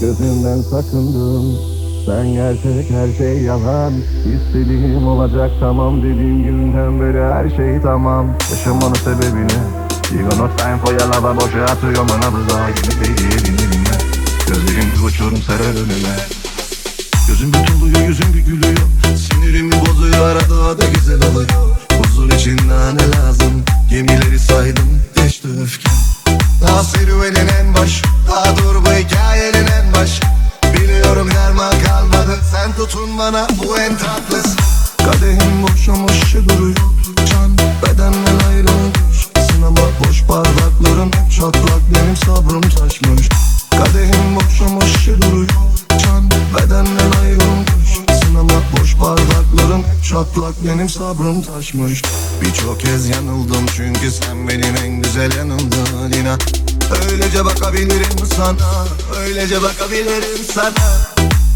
Gözünden sakındım. Sen gerçek, her şey yalan. İstediğim olacak, tamam dediğim günden beri her şey tamam. Yaşamanın sebebini You got no time for your love, boşa atıyorum bana buza. Yeni değil, yeni. Gözlerim bir uçurum serer önüme. Gözüm bir doluyor, yüzüm bir gülüyor. Sinirimi bozuyor, arada da güzel oluyor. Huzur için daha ne lazım? Gemileri saydım, geçti öfkem. Daha serüvenin en baş, daha dur bu hikayenin en baş. Biliyorum derman kalmadı, sen tutun bana, bu en tatlısı. Kadehim boşamış duruyor, can bedenden ayrılmış. Sınama boş bardaklarım hep çatlak, benim sabrım taşmış. Kadehim boşamış duruyor, can bedenden ayrılmış. Sınama boş bardaklarım hep çatlak, benim sabrım taşmış. Birçok kez yanıldım çünkü sen benim en güzel yanımdın inan. Öylece bakabilirim sana, öylece bakabilirim sana.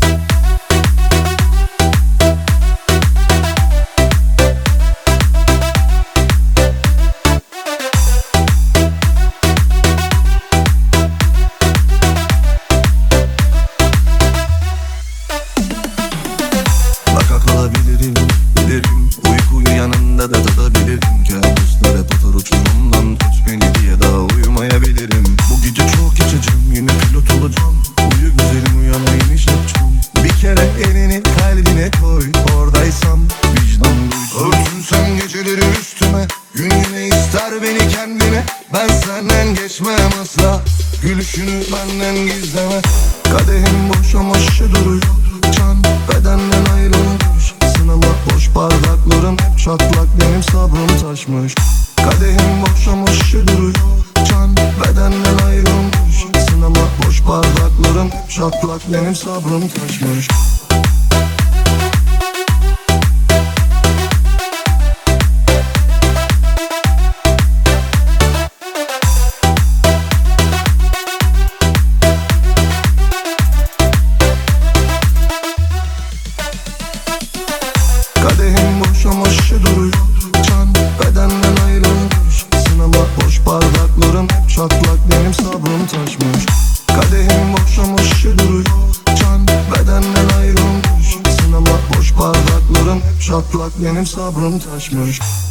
Kalabilirim, bilirim. Uykuyu yanında da tadabilirim. Kabuslara tutar uçurumdan, tut beni diye daha uyumayabilirim. Bu gece çok içeceğim, yine pilot olacağım. Uyu güzelim, uyanmayın iş yapacağım. Bir kere elini kalbine koy, oradaysam vicdan duysun. Örtün sen geceleri üstüme, gün yine ister beni kendine. Ben senden geçmem asla, gülüşünü benden gizleme. Kadehim boşamış duruyor, can bedenden ayrılmış. Sınama boş bardaklarım hep çatlak, benim sabrım taşmış. Kadehim boşamış duruyor, can bedenden ayrılmış. Sınama boş bardaklarım hep çatlak, benim sabrım taşmış. Kadehim boşamış duruyor, can bedenden ayrılmış. Sınama boş bardaklarım hep çatlak, benim sabrım taşmış. Kadehim boşamış duruyor, can bedenden ayrılmış. Sınama boş bardaklarım hep çatlak, benim sabrım taşmış.